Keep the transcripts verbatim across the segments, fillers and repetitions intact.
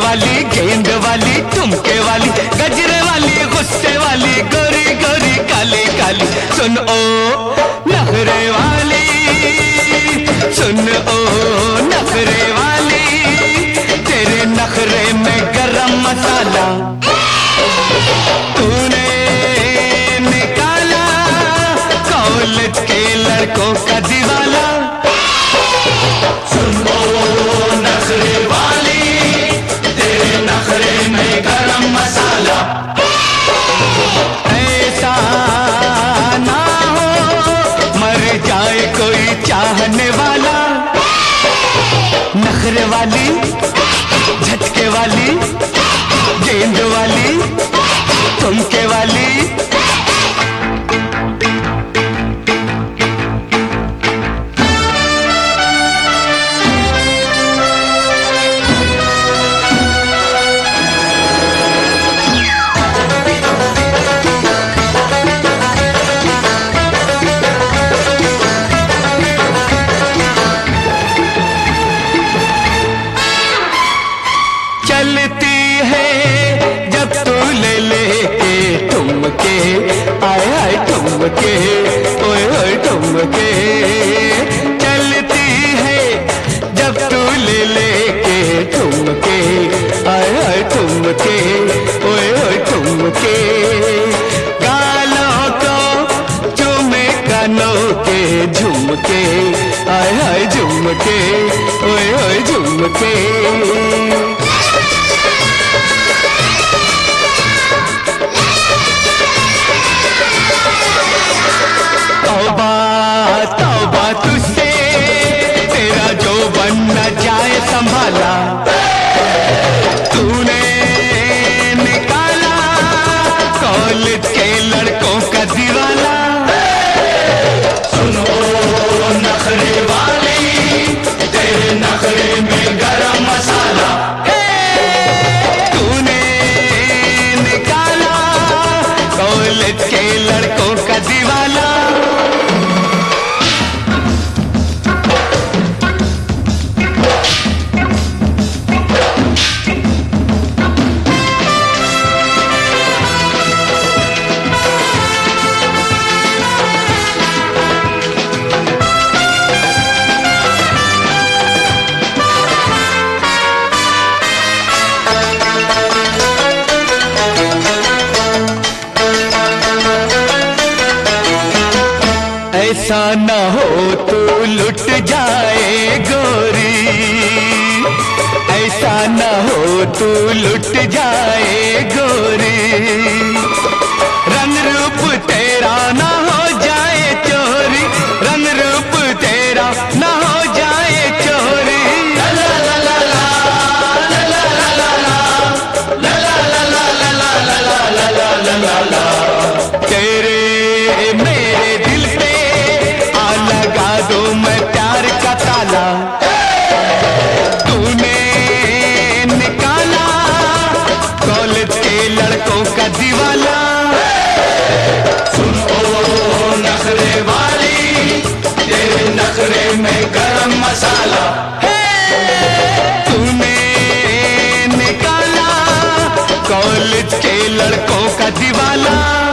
वाली, गेंद वाली, ठुमके वाली, गजरे वाली, गुस्से वाली, गोरी गोरी काली काली। सुन ओ नखरे वाली, सुन ओ नखरे वाली, तेरे नखरे में गरम मसाला तूने निकाला कॉलेज के लड़कों का दीवाला। सुन ओ नखरे वाली, तेरे नखरे में गरम मसाला। ऐसा ना हो मर जाए कोई चाहने वाला। नखरे वाली, झटके वाली, गेंद वाली, ठुमके वाली। चलती है जब तू ले ले के ठुमके, आए आए ठुमके, ओए ओए ठुमके। चलती है जब तू ले ले के ठुमके, आए आए ठुमके, ओए ओए ठुमके। गालों को चूमे कानों के झुमके, आए आए झुमके, ओए ओए झुमके। तौबा तौबा तुझसे, तेरा जो बन न जाए संभाला। तूने निकाला कॉलेज के लड़कों का दीवाला। सुनो नखरे वाली, तेरे नखरे में गरम मसाला। तूने निकाला कॉलेज के लड़कों का दीवाला। ऐसा न हो तू लुट जाए गोरी, ऐसा न हो तू लुट जाए गोरी। रंग रूप तेरा न हो जाए चोरी, रंग रूप तेरा न हो जाए चोरी। ला ला ला ला ला ला ला ला ला ला ला ला ला ला ला ला। तेरे मेरे दिल पे लगा दो मैं प्यार का ताला। तूने निकाला कॉलेज के लड़कों का दीवाला। सुन ओ नखरे वाली, तेरे नखरे में गरम मसाला। तूने निकाला कॉलेज के लड़कों का दीवाला।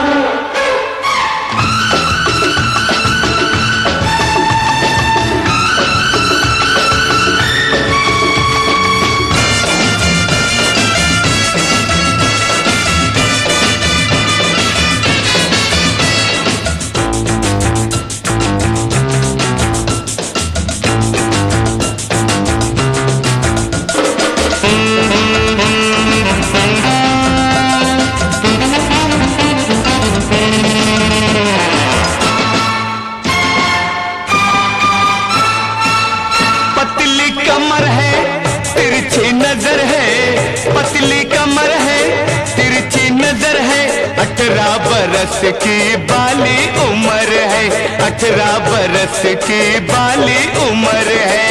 कमर है तिरछी नजर है, पतली कमर है तिरछी नजर है। अठारह बरस की बाली उम्र है, अठारह बरस की बाली उम्र है।